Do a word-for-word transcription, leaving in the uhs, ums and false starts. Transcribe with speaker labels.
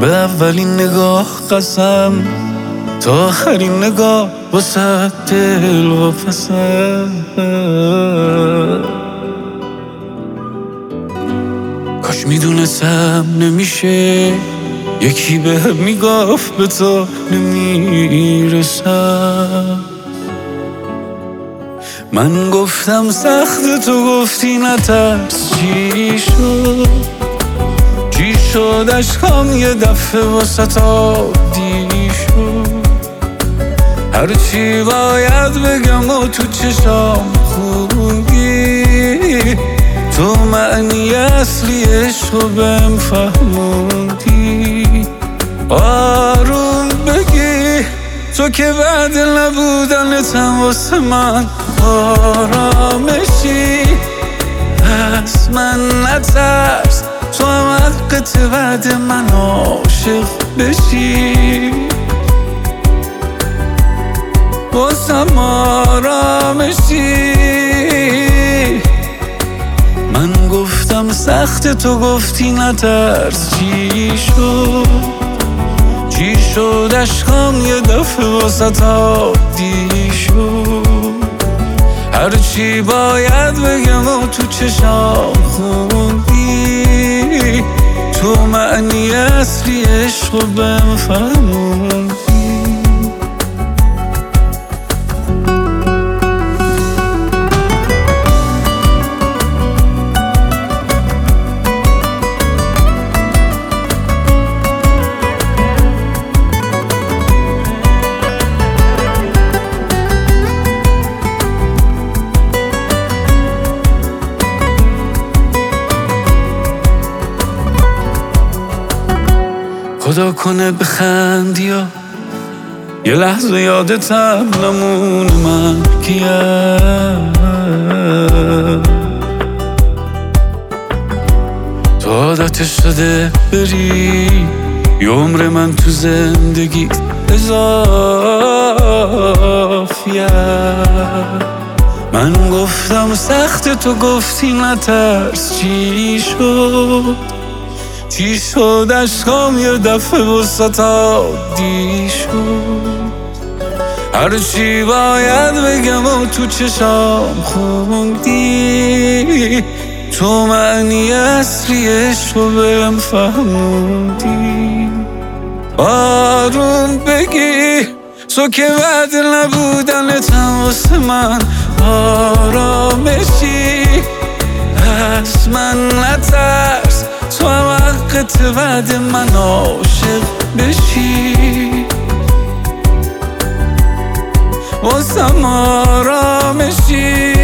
Speaker 1: به اولین نگاه قسم تا آخرین نگاه واسه دل و پسم. کاش میدونستم نمیشه یکی به هم میگفت به تو نمیرسم. من گفتم سخت، تو گفتی نترس. چی شد چی شد عشقام یه دفعه واسه عادی شد. هرچی باید بگم و تو چشام خوندی، تو معنی اصلی عشقو بهم فهموندی. آروم بگی تو که بعد نبودنتم واسه من آرامشی. پس من نترس، تو هم حقت بعد من عاشق بشی. واسم آرامشی. من گفتم سخت، تو گفتی نترس. چی شد چی شد عشقام یه دفعه واسه عادی شد. هرچی باید بگم و تو چشام خوندی، تو معنی اصلی عشقو بهم فهموندی. خدا کنه بخندی یا یه لحظه یادتم نمونه من کیم. تو عادت شده بری یه عمر من تو زندگی اضافیه. من گفتم سخت، تو گفتی نترس. چی شد چی شد عشقام یه دفعه وسط عادی شد. هرچی باید بگم و تو چشام خوندی، تو معنی اصلی عشقو بهم فهموندی. آروم بگی تو که بعد نبودنتم واسه من آرامشی. پس من نترس، تو هم حقت بعد من عاشق بشی. واسم آرامشی.